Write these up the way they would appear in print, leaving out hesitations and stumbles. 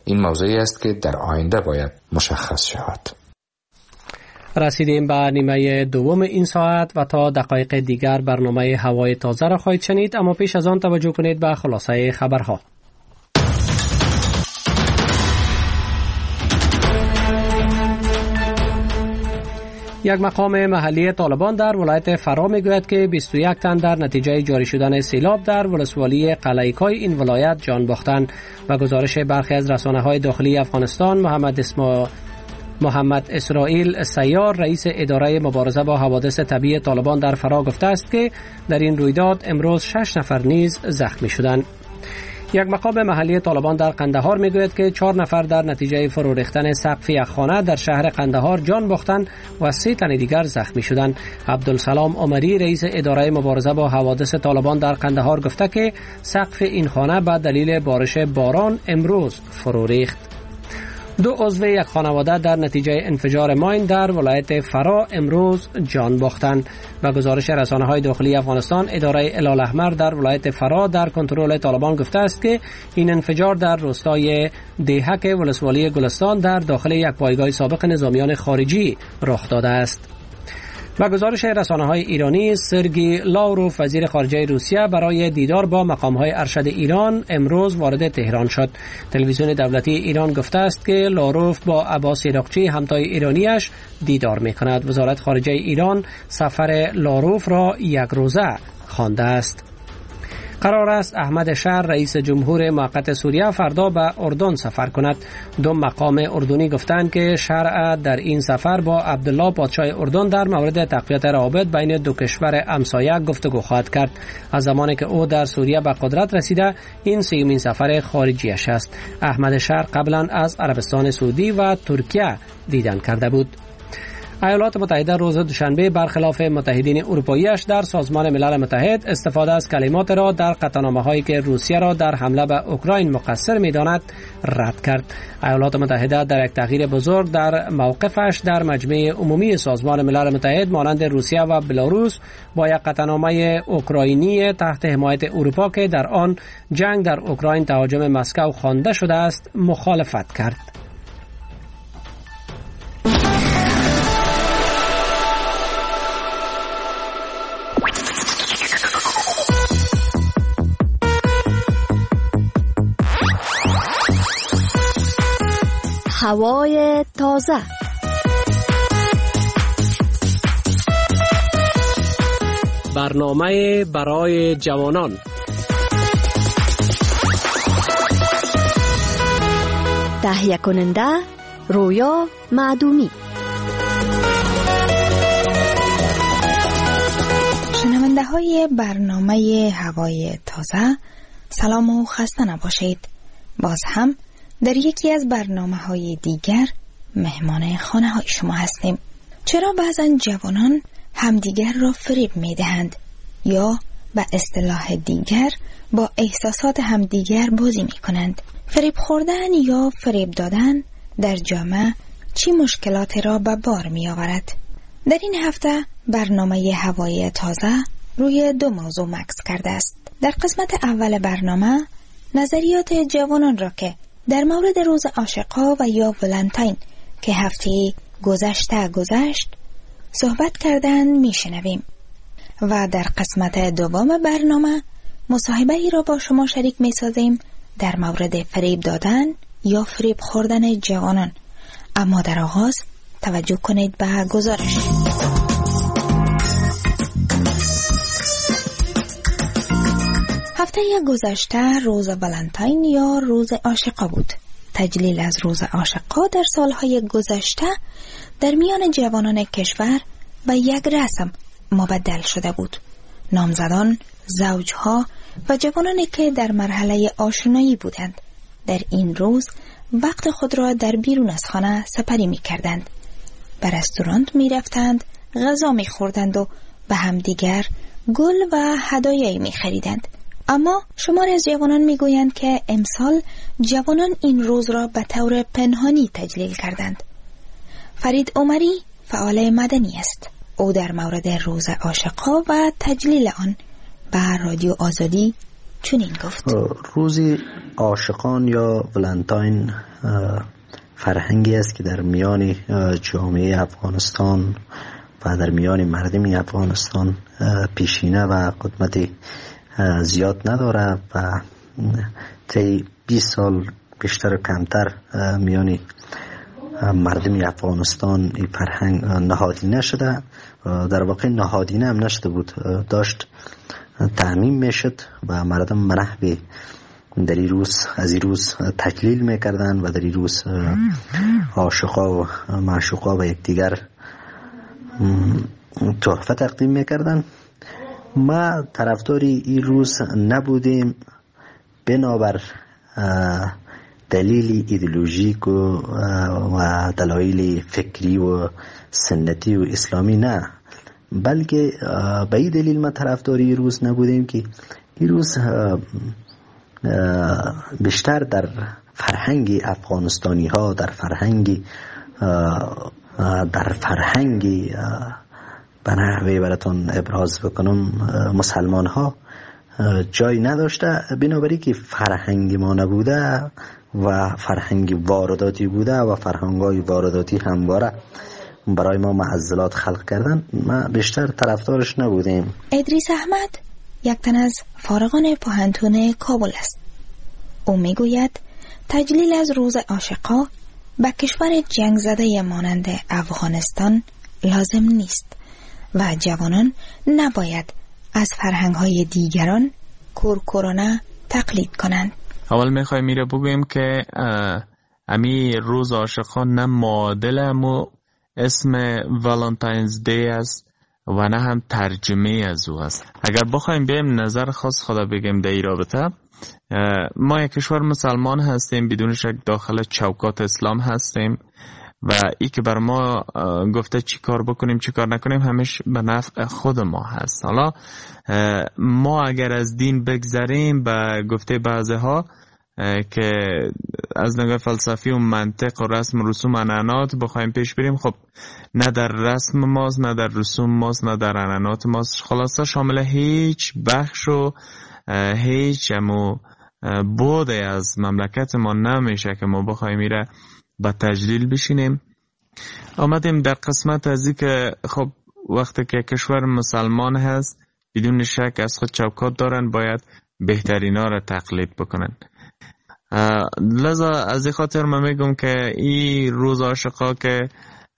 این موضوعی است که در آینده باید مشخص شود. رسیدیم به نیمه دوم این ساعت و تا دقایق دیگر برنامه هوای تازه را خواهید شنید، اما پیش از آن توجه کنید به خلاصه خبرها. یک مقام محلی طالبان در ولایت فرا میگوید که 21 تن در نتیجه جاری شدن سیلاب در ولسوالی قلعه‌کای این ولایت جان باختند و گزارش برخی از رسانه‌های داخلی افغانستان محمد اسرائیل سیار رئیس اداره مبارزه با حوادث طبیعی طالبان در فرا گفته است که در این رویداد امروز 6 نفر نیز زخمی شدند. یک مقام محلی طالبان در قندهار میگوید که 4 نفر در نتیجه فرو ریختن سقف یک خانه در شهر قندهار جان باختند و 3 تن دیگر زخمی شدند. عبدالسلام عمری رئیس اداره مبارزه با حوادث طالبان در قندهار گفته که سقف این خانه به دلیل بارش باران امروز فرو ریخت. 2 عضو یک خانواده در نتیجه انفجار ماین در ولایت فرا امروز جان باختند. و گزارش رسانه‌های داخلی افغانستان اداره هلال احمر در ولایت فرا در کنترل طالبان گفته است که این انفجار در روستای دیهک ولسوالی گلستان در داخل یک پایگاه سابق نظامیان خارجی رخ داده است. و گزارش رسانه‌های ایرانی سرگی لاوروف وزیر خارجه روسیه برای دیدار با مقام‌های ارشد ایران امروز وارد تهران شد. تلویزیون دولتی ایران گفته است که لاوروف با عباس عراقچی همتای ایرانیش دیدار می‌کند. وزارت خارجه ایران سفر لاوروف را یک روزه خوانده است. قرار است احمد شهر رئیس جمهور موقت سوریه فردا به اردن سفر کند. 2 مقام اردنی گفتند که شرع در این سفر با عبدالله پادشاه اردن در مورد تقویت روابط بین 2 کشور همسایه گفتگو خواهد کرد. از زمانی که او در سوریه به قدرت رسیده این 3مین سفر خارجیش است. احمد شهر قبلا از عربستان سعودی و ترکیه دیدن کرده بود. ایالات متحده روز دوشنبه برخلاف متحدین اروپایی‌اش در سازمان ملل متحد استفاده از کلمات را در قطعنامه‌هایی که روسیه را در حمله به اوکراین مقصر می‌داند رد کرد. ایالات متحده در یک تغییر بزرگ در موقفش در مجمع عمومی سازمان ملل متحد مانند روسیه و بلاروس با یک قطعنامه اوکراینی تحت حمایت اروپا که در آن جنگ در اوکراین تهاجم مسکو خوانده شده است مخالفت کرد. هوای تازه. برنامه برای جوانان. تهیه کننده رویا معدومی. شنونده های برنامه هوای تازه، سلام و خسته نباشید. باز هم در یکی از برنامه‌های دیگر مهمان خانه‌های شما هستیم. چرا بعضن جوانان همدیگر را فریب می‌دهند یا به اصطلاح دیگر با احساسات همدیگر بازی می‌کنند؟ فریب خوردن یا فریب دادن در جامعه چی مشکلاتی را به بار می‌آورد؟ در این هفته برنامه هوای تازه روی 2 موضوع مکس کرده است. در قسمت اول برنامه نظریات جوانان را که در مورد روز عاشق‌ها و یا ولنتاین که هفته گذشت صحبت کردن میشنویم و در قسمت دوم برنامه مصاحبه ای را با شما شریک میسازیم در مورد فریب دادن یا فریب خوردن جوانان. اما در آغاز توجه کنید به گزارش. هفته گذشته روز ولنتاین یا روز عاشقا بود. تجلیل از روز عاشقا در سالهای گذشته در میان جوانان کشور به یک رسم مبدل شده بود. نامزدان، زوجها و جوانانی که در مرحله آشنایی بودند در این روز وقت خود را در بیرون از خانه سپری می کردند. به رستوران می رفتند، غذا می خوردند و به همدیگر گل و هدایایی می خریدند. اما شماری از جوانان می گویند که امسال جوانان این روز را به طور پنهانی تجلیل کردند. فرید عمری فعال مدنی است. او در مورد روز عاشق‌ها و تجلیل آن به رادیو آزادی چنین گفت: روز عاشقان یا ولنتاین فرهنگی است که در میان جامعه افغانستان و در میان مردم افغانستان پیشینه و قدمت زیاد نداره و طی 20 سال بیشتر و کمتر میان مردم افغانستان این فرهنگ نهادینه شده. در واقع نهادینه هم نشده بود، داشت تعمیم میشد و مردم منحوی در این روز از این روز تجلیل میکردن و در این روز عاشقا و معشوقا و یکدیگر تحفه تقدیم میکردن. ما طرفداری این روز نبودیم بنابر دلیل ایدئولوژیک و دلایل فکری و سنتی و اسلامی نه، بلکه به این دلیل ما طرفداری این روز نبودیم که این روز بیشتر در فرهنگ افغانستانی ها، در فرهنگ به نحوی براتون ابراز بکنم مسلمان ها جای نداشته، بنابراین که فرهنگ ما نبوده و فرهنگ وارداتی بوده و فرهنگای وارداتی همواره برای ما معضلات خلق کردن، ما بیشتر طرفدارش نبودیم. ادریس احمد یک تن از فارغان پوهنتون کابل است. او میگوید تجلیل از روز عاشقا به کشور جنگ زده مانند افغانستان لازم نیست و جوانان نباید از فرهنگ‌های دیگران کورکورانه تقلید کنند. اول میخوایم میره بگویم که امی روز عاشقان نه معادل امو اسم والنتاینز دی است و نه هم ترجمه از او است. اگر بخوایم بیم نظر خاص خدا بگیم در این رابطه، ما یک کشور مسلمان هستیم، بدون شک داخل چوکات اسلام هستیم و ای که بر ما گفته چی کار بکنیم چی کار نکنیم همش به نفع خود ما هست. حالا ما اگر از دین بگذریم به گفته بعضی ها که از نگاه فلسفی و منطق و رسم و رسوم عنعنات بخوایم پیش بریم، خب نه در رسم ماست نه در رسوم ماست نه در عنعنات ماست، خلاصه شامل هیچ بخش و هیچ بوده از مملکت ما نمیشه که ما بخوایم میره با تجلیل بشینیم. آمدیم در قسمت از این که خب وقتی که کشور مسلمان هست بدون شک از خود چوکات دارن، باید بهترین ها را تقلید بکنن. لذا از این خاطر من میگم که این روز عاشقا که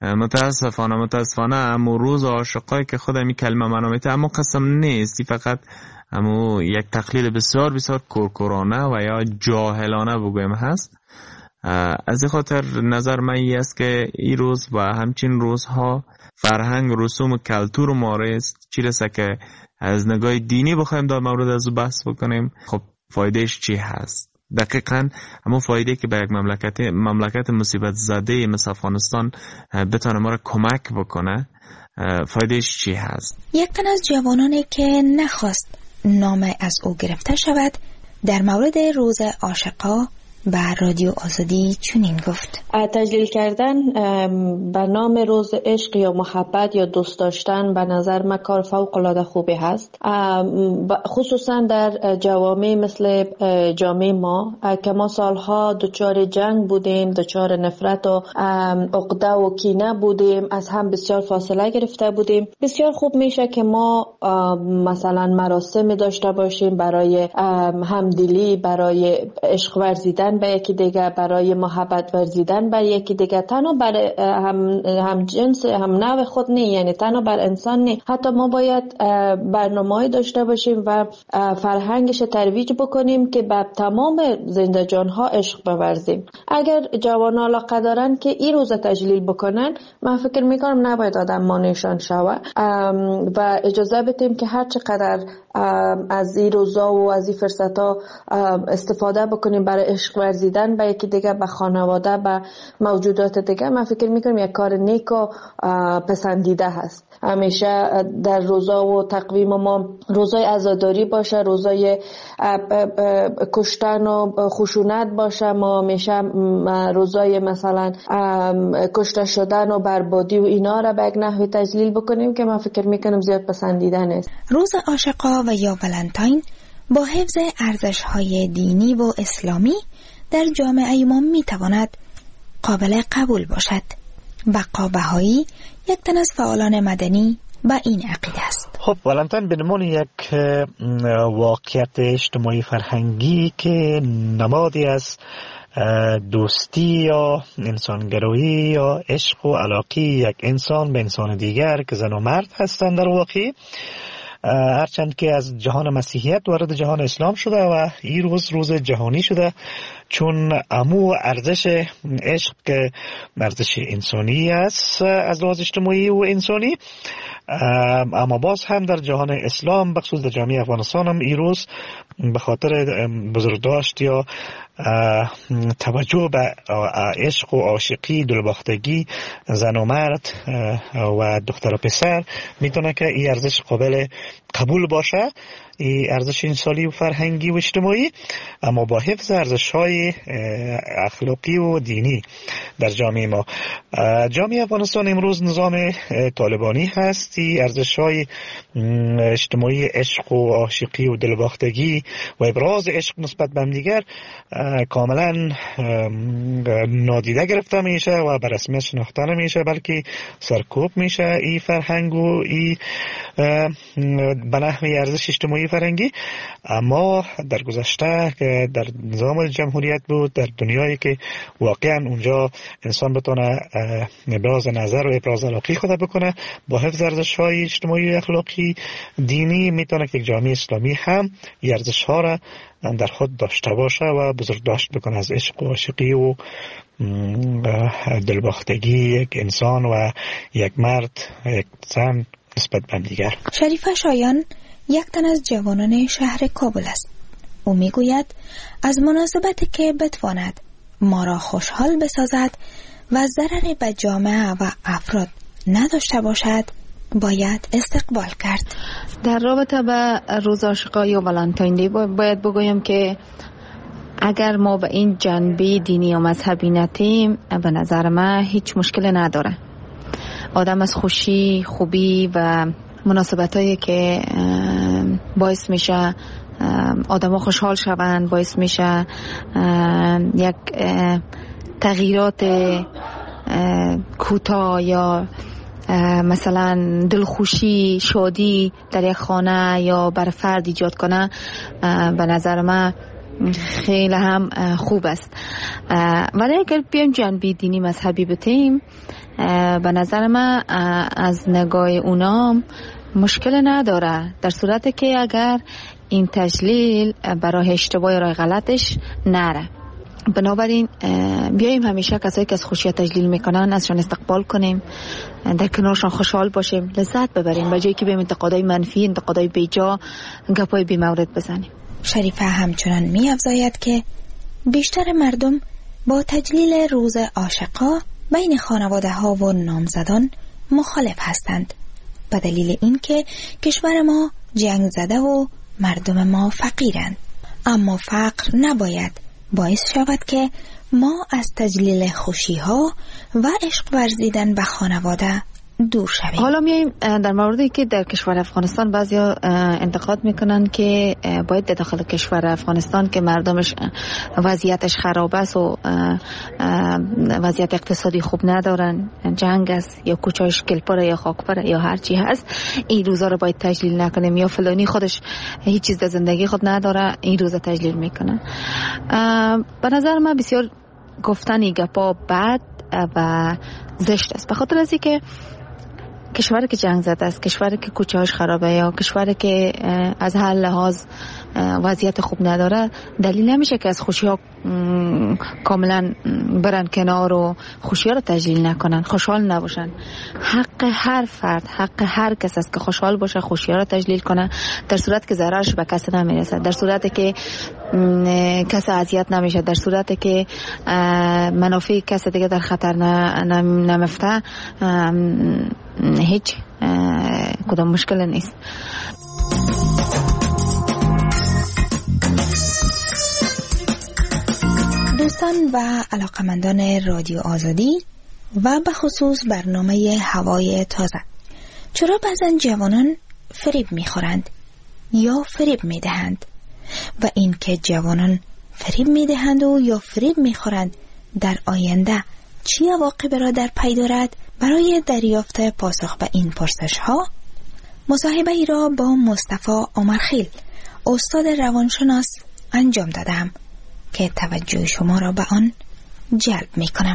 متاسفانه اما روز عاشقایی که خود می کلمه منامیته اما قسم نیست، فقط اما یک تقلید بسیار بسیار کورکورانه و یا جاهلانه بگویم هست. از این خاطر نظر من این است که این روز و همچین روزها فرهنگ رسوم و کلتور ما است، چی رسه که از نگاه دینی بخوایم در مورد از بحث بکنیم، خب فایدهش چی هست؟ دقیقاً همون فایده که به یک مملکت مصیبت زده مثل افغانستان بتونه ما را کمک بکنه، فایدهش چی هست؟ یک تن از جوانانی که نخواست نام از او گرفته شود در مورد روز عاشقا به رادیو آزادی چنین گفت: تجلیل کردن به نام روز عشق یا محبت یا دوست داشتن به نظر من کار فوق العاده خوبی هست، خصوصا در جوامع مثل جامعه ما که ما سالها دچار جنگ بودیم، دچار نفرت و عقده و کینه بودیم، از هم بسیار فاصله گرفته بودیم. بسیار خوب میشه که ما مثلا مراسم داشته باشیم برای همدلی، برای عشق ورزیدن به یکی دیگه، برای محبت ورزیدن به یکی دیگه، تنها بر هم جنس هم نوع خود نه، یعنی تنها بر انسان نه، حتی ما باید برنامه‌ای داشته باشیم و فرهنگش ترویج بکنیم که به تمام زنده جان‌ها عشق بورزیم. اگر جوانان علاقه دارن که این روز تجلیل بکنن، من فکر میکنم نباید آدم مانعشان شوه و اجازه بدیم که هر چقدر از این روزا و از این فرصت‌ها استفاده بکنیم برای عشق ورزیدن به یکی دیگه، به خانواده، به موجودات دیگه. من فکر میکنم یک کار نیک و پسندیده هست. همیشه در روزا و تقویم ما روزای عزاداری باشه، روزای کشتن و خشونت باشه، ما همیشه روزای مثلا کشته شدن و بربادی و اینا را به یک نحوی تجلیل بکنیم که من فکر میکنم زیاد پسندیده نیست. روز عاشقا و یا ولنتاین با حفظ ارزش‌های دینی و اسلامی در جامعه ما می تواند قابل قبول باشد. بقا بهایی یک تن از فعالان مدنی با این عقیده است. خب ولنتاین به عنوان یک واقعیت اجتماعی فرهنگی که نمادی از دوستی یا انسانگرایی یا عشق و علاقه یک انسان به انسان دیگر که زن و مرد هستند در واقع، هرچند که از جهان مسیحیت وارد جهان اسلام شده و این روز جهانی شده، چون امو ارزش عشق که ارزش انسانی است از لحاظ اجتماعی و انسانی، اما باز هم در جهان اسلام بخصوص در جامعه افغانستان هم این روز به خاطر بزرگداشت یا توجه به عشق و عاشقی دلباختگی زن و مرد و دختر و پسر میتونه که این ارزش قابل قبول باشه، این ارزش انسانی و فرهنگی و اجتماعی، اما با حفظ ارزش‌های اخلاقی و دینی در جامعه ما. جامعه افغانستان امروز نظام طالبانی هست. این ارزش‌های اجتماعی عشق و عاشقی و دلباختگی و ابراز عشق نسبت به همدیگر کاملا نادیده گرفته میشه و به رسمیت شناخته نمیشه، بلکه سرکوب میشه این فرهنگ و این به نحوی ارزش اجتماعی فرهنگی. اما در گذشته که در نظام جمهوریت بود، در دنیایی که واقعا اونجا انسان بتونه ابراز نظر و ابراز علاقه خود بکنه با حفظ ارزش‌های اجتماعی اخلاقی دینی، میتونه که یک جامعه اسلامی هم این ارزش‌ها را در خود داشته باشه و بزرگداشت بکنه از عشق و عاشقی و دلباختگی یک انسان و یک مرد یک زن نسبت به دیگر. شریفه شایان یک تن از جوانان شهر کابل است. او میگوید از مناسبتی که بتواند ما را خوشحال بسازد و ضرری به جامعه و افراد نداشته باشد باید استقبال کرد. در رابطه به روز عاشقای و ولنتاین دی باید بگویم که اگر ما به این جنبه دینی و مذهبی نتیم، به نظر من هیچ مشکل نداره. آدم از خوشی، خوبی و مناسبتایی که باعث میشه آدم ها خوشحال شوند، باعث میشه یک تغییرات کوتاه یا مثلا دلخوشی، شادی در یک خانه یا بر فرد ایجاد کنه، به نظر من خیلی هم خوب است. ولی اگر بیایم جنبه دینی مذهبی بتیم، به نظر من از نگاه اونام مشکل نداره، در صورتی که اگر این تجلیل برای اشتباه راه غلطش نره. بنابراین بیاییم همیشه کسایی که از خوشی تجلیل میکنن ازشان استقبال کنیم، در کنارشان خوشحال باشیم، لذت ببریم، به جایی که بیم انتقادای منفی، انتقادای بیجا، گپای بی مورد بزنیم. شریفه همچنان می افزاید که بیشتر مردم با تجلیل روز عاشقا بین خانواده ها و نامزدان مخالف هستند، به دلیل اینکه کشور ما جنگ زده و مردم ما فقیرند. اما فقر نباید باعث شود که ما از تجلیل خوشی ها و عشق ورزیدن به خانواده دور شویم. حالا میایم در موردی که در کشور افغانستان بعضیا انتقاد میکنن که باید در داخل کشور افغانستان که مردمش وضعیتش خراب است و وضعیت اقتصادی خوب ندارن، جنگ است یا کوچه‌اش گلپره یا خاکپره یا هر چی هست، این روزا رو باید تجلیل نکنیم، یا فلانی خودش هیچ چیز در زندگی خود نداره این روزا تجلیل میکنن. به نظر من بسیار گفتن گپا بد و زشت است، به خاطر از اینکه کشوری که جنگ زده است، کشوری که کوچه‌اش خرابه یا کشوری که از هر لحاظ وضعیت خوب نداره، دلیل نمیشه که از خوشی‌ها کاملا برن کنار و خوشی‌ها رو تجلیل نکنن، خوشحال نباشن. حق هر فرد، حق هر کس است که خوشحال باشه، خوشی‌ها رو تجلیل کنه، در صورت که ضررش به کسی نمیرسه، در صورتی که کسی اذیت نمیشه، در صورتی که منافع کسی دیگه در خطر نمیفته، هیچ کدام مشکل نیست. دوستان و علاقمندان رادیو آزادی و به خصوص برنامه هوای تازه، چرا بعضن جوانان فریب میخورند یا فریب میدهند و این که جوانان فریب میدهند و یا فریب میخورند در آینده چی عواقبی را در پی دارد؟ برای دریافت پاسخ به این پرسش ها مصاحبه ای را با مصطفی عمرخیل استاد روانشناس انجام دادم که توجه شما را به آن جلب می کنم.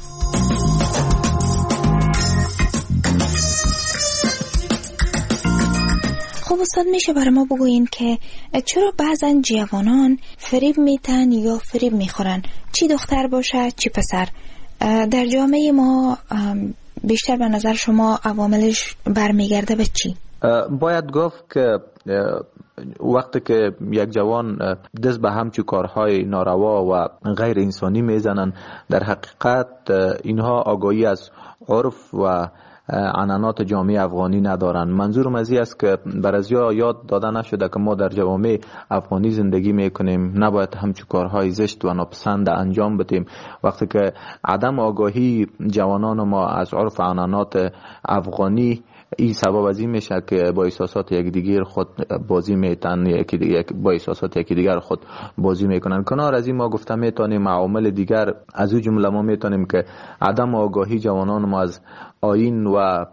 خب استاد، میشه برای ما بگوین که چرا بعضن جوانان فریب میتن یا فریب میخورن، چی دختر باشه چی پسر؟ در جامعه ما بیشتر به نظر شما عواملش برمیگرده به چی؟ باید گفت که وقتی که یک جوان دست به همچی کارهای ناروا و غیر انسانی میزنن، در حقیقت اینها آگاهی از عرف و عنعنات جامعه افغانی ندارن. منظورم از این است که برازیا یاد داده نشده که ما در جوامع افغانی زندگی میکنیم، نباید همچون کارهای زشت و ناپسند انجام بدیم. وقتی که عدم آگاهی جوانان ما از عرف و عنعنات افغانی، این سبب از این میشه که با احساسات یکدیگر خود بازی میتن، با احساسات یکدیگر خود بازی میکنن. کنار از این ما گفته میتونیم عوامل دیگر از او جمله ما میتونیم که عدم آگاهی جوانان ما از آیین و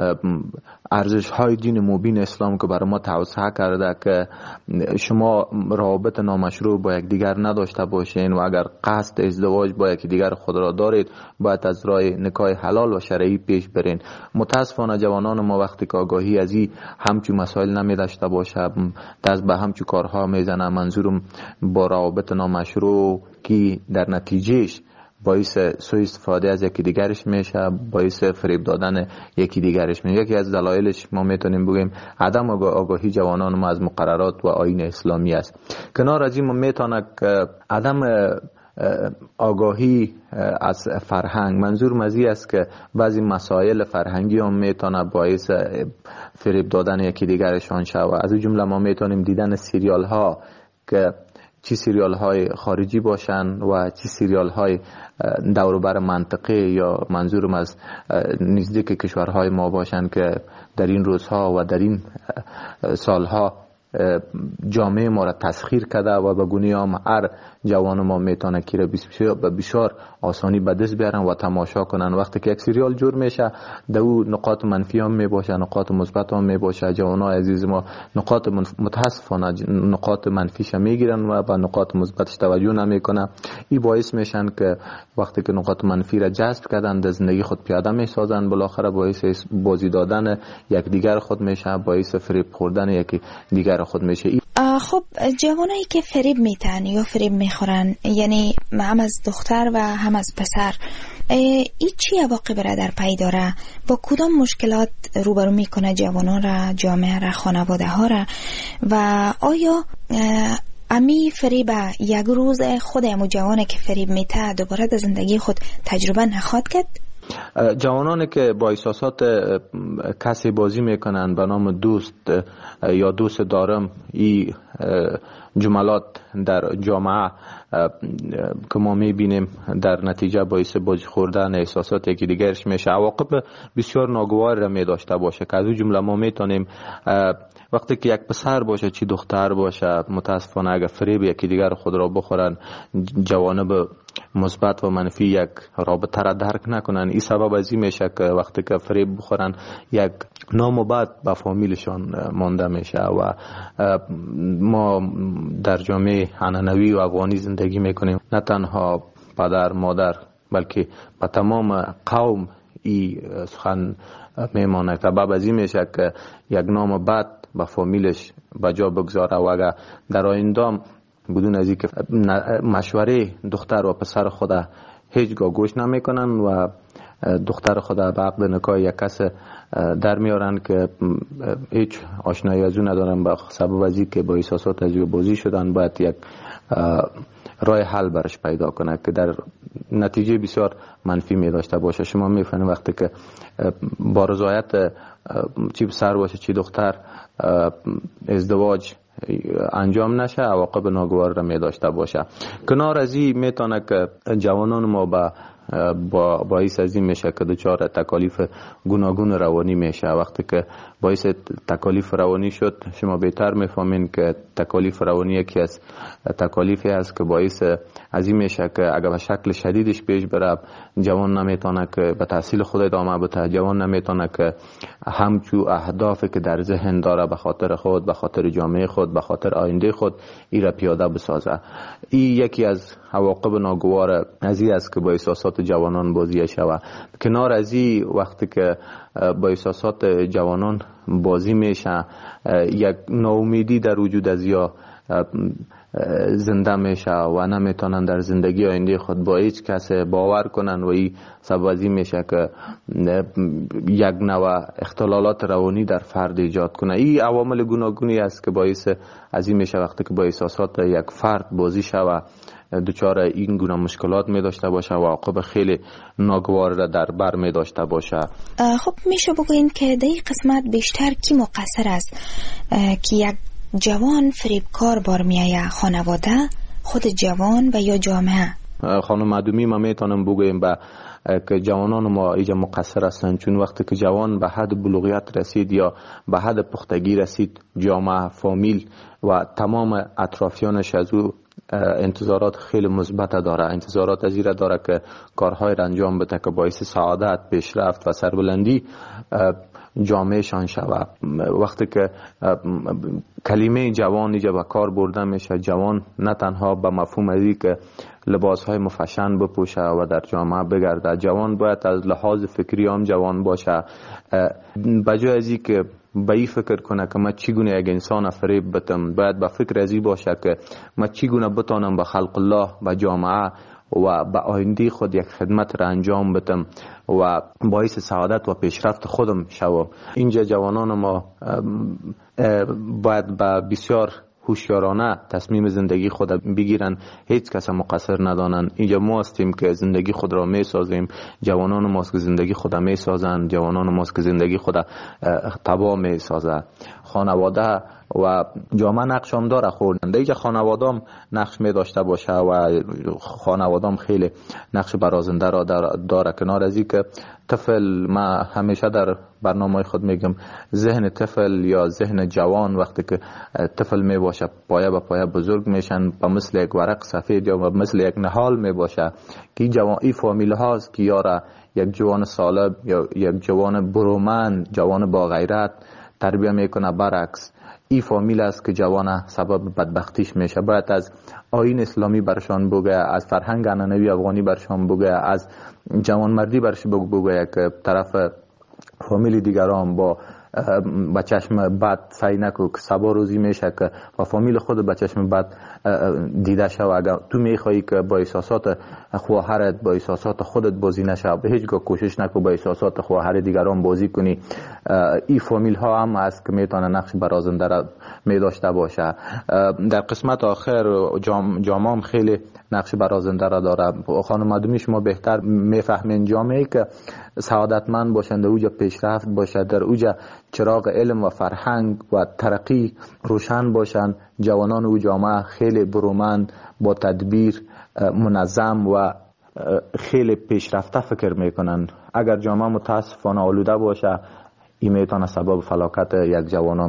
ارزش های دین مبین اسلام که برای ما توسعه کرده که شما روابط نامشروع با یک دیگر نداشته باشین و اگر قصد ازدواج با یک دیگر خود را دارید باید از راه نکاح حلال و شرعی پیش برین. متاسفانه جوانان ما وقتی که آگاهی از این همچون مسائل نمی داشته باشه دست به همچون کارها میزنه. منظورم با روابط نامشروع که در نتیجهش باعث سوء استفاده از یکی دیگرش میشه، باعث فریب دادن یکی دیگرش میشه. یکی از دلایلش ما میتونیم بگیم عدم آگاهی جوانان ما از مقررات و آیین اسلامی است. کنار از این ما میتونه که عدم آگاهی از فرهنگ، منظور مزی است که بعضی مسائل فرهنگی هم میتونه باعث فریب دادن یکی دیگرشان شود. از اون جمله ما میتونیم دیدن سریال ها که چی سریال های خارجی باشن و چی سریال های دوروبر منطقه یا منظورم از نزدیک کشورهای ما باشن که در این روزها و در این سالها جامعه ما را تسخیر کرده و به گونه هم هر جوان ما میتونه که به بسیار آسانی به دست بیارن و تماشا کنن. وقتی که یک سریال جور میشه در او نقاط منفی هم میباشه، نقاط مثبت هم میباشه. جوانای عزیز ما نقاط متاسفانه نقاط منفیش میگیرن و به نقاط مثبتش توجه نمیکنه. این باعث میشن که وقتی که نقاط منفی را جذب کردن در زندگی خود پیاده میسازن، بالاخره باعث بازی دادن یک دیگر خود میشه، باعث فریب خوردن یک دیگر خود میشه. خب جوانایی که فریب میتن یا فریب میخورن، یعنی هم از دختر و هم از پسر، این چی عواقب را در پی داره؟ با کدام مشکلات روبرو میکنه جوانان را، جامعه را، خانواده ها را؟ و آیا امی فریب یک روز خود امو جوانه که فریب میته دوباره در زندگی خود تجربه نخواهد کرد؟ جوانانی که با احساسات کسی بازی میکنن به نام دوست یا دوست دارم، این جملات در جامعه که ما میبینیم در نتیجه باعث بازی خوردن احساسات یکی دیگرش میشه، عواقب بسیار ناگوار را میداشته باشه که از اون جمله ما میتونیم وقتی که یک پسر باشه چی دختر باشه، متاسفانه اگر فریب یکی دیگر خود را بخورن، جوانب مثبت و منفی یک رابطه را درک نکنن. این سبب از این میشه که وقتی که فریب بخورن یک نام و بد به فامیلشان مانده میشه و ما در جامعه عنعنوی و افغانی زندگی میکنیم. نه تنها پدر مادر بلکه به تمام قوم این سخن میمانه. سبب از این میشه که یک نام بد به فامیلش بجا بگذاره و اگر در آینده بدون از اینکه مشوره دختر و پسر خود هیچگاه گوش نمیکنن و دختر خود به عقد نکاح یک کس در میارن که هیچ آشنایی از اون ندارن، به سبب از اینکه با احساسات از بازی شدن، باید یک راه حل برش پیدا کنه که در نتیجه بسیار منفی می داشته باشه. شما میفهمید وقتی که با رضایت چی پسر باشه چی دختر ازدواج انجام نشه، عواقب ناگوار را می داشته باشه. کنار از این میتونه که جوانان ما به باعث از این میشه که دچار تکالیف گوناگون روانی میشه. وقتی که باعث تکالیف روانی شد، شما بهتر میفهمین که تکالیف روانی یکی از تکالیفی است که باعث از این میشه که اگر به شکل شدیدش پیش بره، جوان نمیتونه که به تحصیل خود ادامه بده، جوان نمیتونه که همچو اهدافی که در ذهن داره به خاطر خود، به خاطر جامعه خود، به خاطر آینده خود ای را پیاده بسازه. این یکی از عواقب ناگوار از این است که با احساسات جوانان بازی شود. کنار از این، وقتی که با احساسات جوانان بازی میشه، یک ناامیدی در وجود از یا زنده میشه و نمیتونن در زندگی آینده خود با هیچ کس باور کنن و این سبب از این میشه که یک نوع اختلالات روانی در فرد ایجاد کنه. این عوامل گوناگونی است که باعث از این میشه وقتی که با احساسات یک فرد بازی شود، دچار این گونه مشکلات می داشته باشه و عواقب خیلی ناگوار را در بر می داشته باشه. خب میشه بگوییم که در این قسمت بیشتر کی مقصر است که یک جوان فریبکار بار میایه؟ خانواده، خود جوان و یا جامعه؟ خانم معدومی ما میتونم بگویم که جوانان ما اینجا مقصر هستند، چون وقتی که جوان به حد بلوغیت رسید یا به حد پختگی رسید، جامعه، فامیل و تمام اطرافیانش از او انتظارات خیلی مثبت داره. انتظارات از این داره که کارهای را انجام بده که باعث سعادت، پیشرفت و سربلندی جامعه شان شود. وقتی که کلمه جوان اینجا به کار برده میشه، جوان نه تنها به مفهوم ازی که لباسهای مفشن بپوشه و در جامعه بگرده، جوان باید از لحاظ فکری هم جوان باشه. بجای ازی که به این فکر کنه که من چگونه یک انسان فریب بدم، باید به فکر ازی باشه که من چگونه بتانم به خلق الله، به جامعه و به آینده خود یک خدمت را انجام بدم و باعث سعادت و پیشرفت خودم شوم. اینجا جوانان ما باید به بسیار هوشیارانه تصمیم زندگی خود بگیرن، هیچ کس مقصر ندانن. اینجا ما هستیم که زندگی خود را می سازیم، جوانان ماست که زندگی خود می سازن، جوانان ماست که زندگی خود تباه می سازن. خانواده و جامعه نقش هم داره خوردن. اینجا خانواده هم نقش می داشته باشه و خانواده هم خیلی نقش برازنده را داره. کنار از این که طفل، ما همیشه در برنامه خود میگم، ذهن طفل یا ذهن جوان وقتی که طفل می باشه پایه به پایه بزرگ میشن، به مثل یک ورق سفید یا مثل یک نهال می باشه که این فامیل هاست که یاره یک جوان سالم یا یک جوان برومند، جوان با غیرت تربیه میکنه. برعکس این فامیل است که جوان سبب بدبختیش میشه. باید از آیین اسلامی برشان بگه، از فرهنگ عنعنوی افغانی برشان بگه، از جوانمردی برش بگه که طرف فامیل دیگران با چشم بد سعی نکو که سبا روزی میشه که با فامیل خود با چشم بد دیده شو. اگر تو میخوایی که با احساسات خواهرت، با احساسات خودت بازی نشه، به هیچگاه کوشش نکو با احساسات خواهر دیگران بازی کنی. این فامیل ها هم است که میتونه نقش برازنده را می داشته باشه. در قسمت آخر جامعه هم خیلی نقش برازنده را داره. خانم معدومی شما بهتر میفهمین جامعه که سعادتمند باشند، در اوجا پیشرفت باشد، در اوجا چراغ علم و فرهنگ و ترقی روشن باشند، جوانان او جامعه خیلی برومند، با تدبیر، منظم و خیلی پیشرفته فکر میکنن. اگر جامعه متاسفانه آلوده باشه، این میتونه سبب فلاکت یک جوانان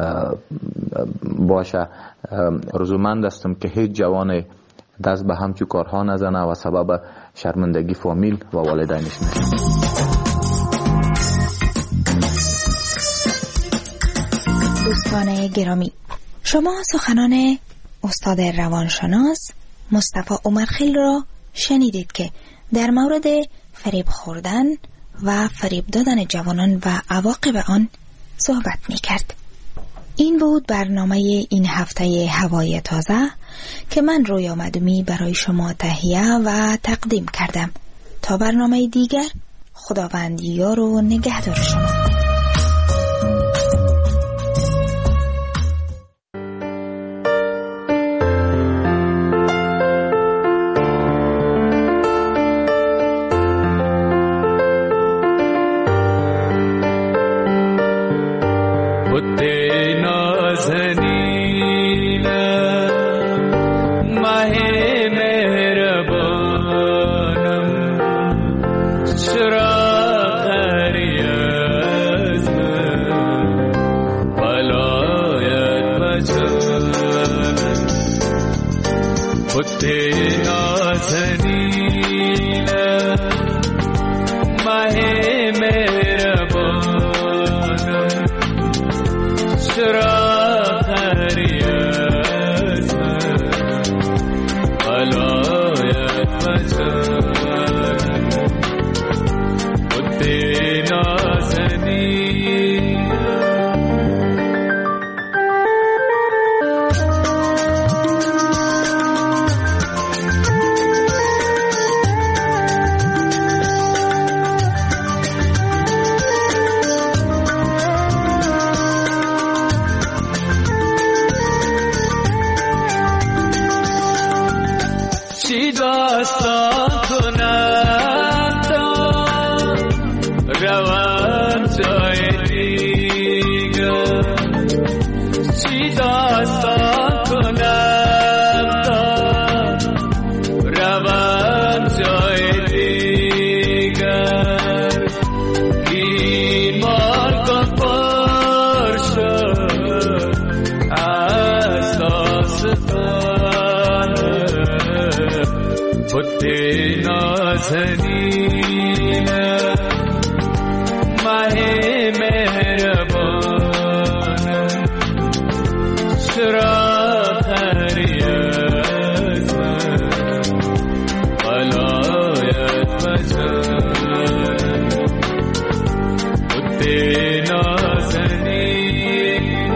باشه. رضامند هستم که هیچ جوان دست به همچو کارها نزنه و سبب شرمندگی فامیل و والدینش نشه. دوستان گرامی، شما سخنان استاد روانشناس مصطفی عمرخیل را شنیدید که در مورد فریب خوردن و فریب دادن جوانان و عواقب آن صحبت می کرد. این بود برنامه این هفته هوای تازه که من رویا معدومی برای شما تهیه و تقدیم کردم. تا برنامه دیگر، خداوند یار و نگهدار شما. نازنین ماه مهربانم چرا خری از من ولایت بجانم خود نازنین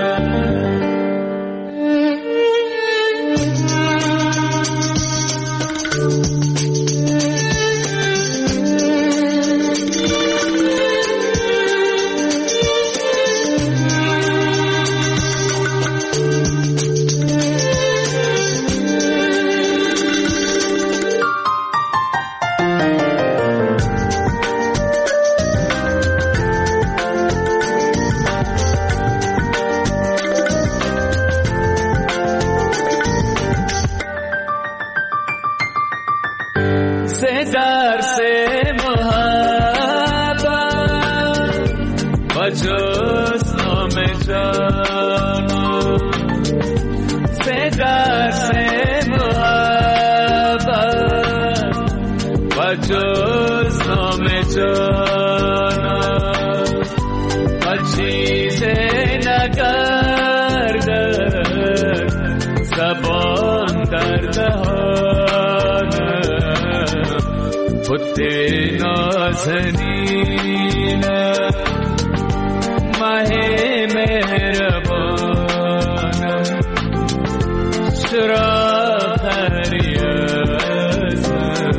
درس محبت و جز نام جانم سه درس محبت و جز نام جانم و چیز نکردن زبان در دهانم خود نازنین ماه مهربانم چرا خری از من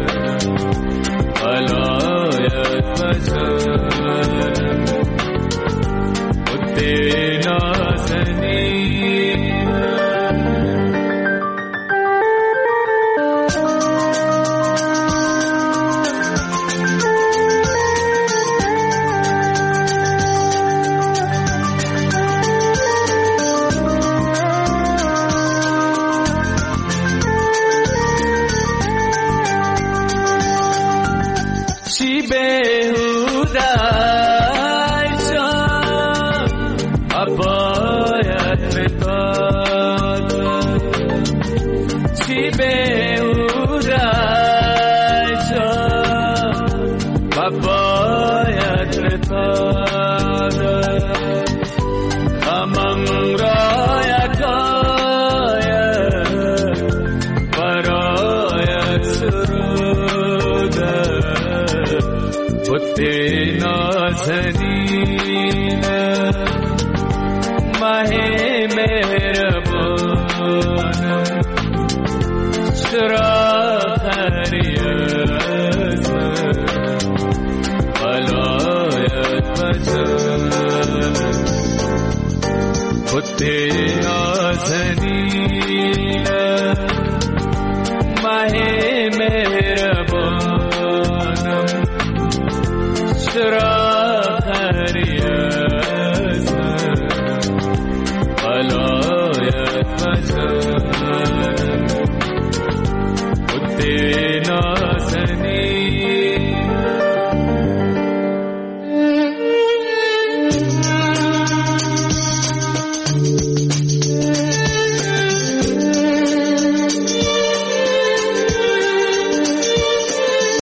ولایت بجانم خود نازنین نازنین ماه مهربانم چرا خری از من ولایت بجانم خود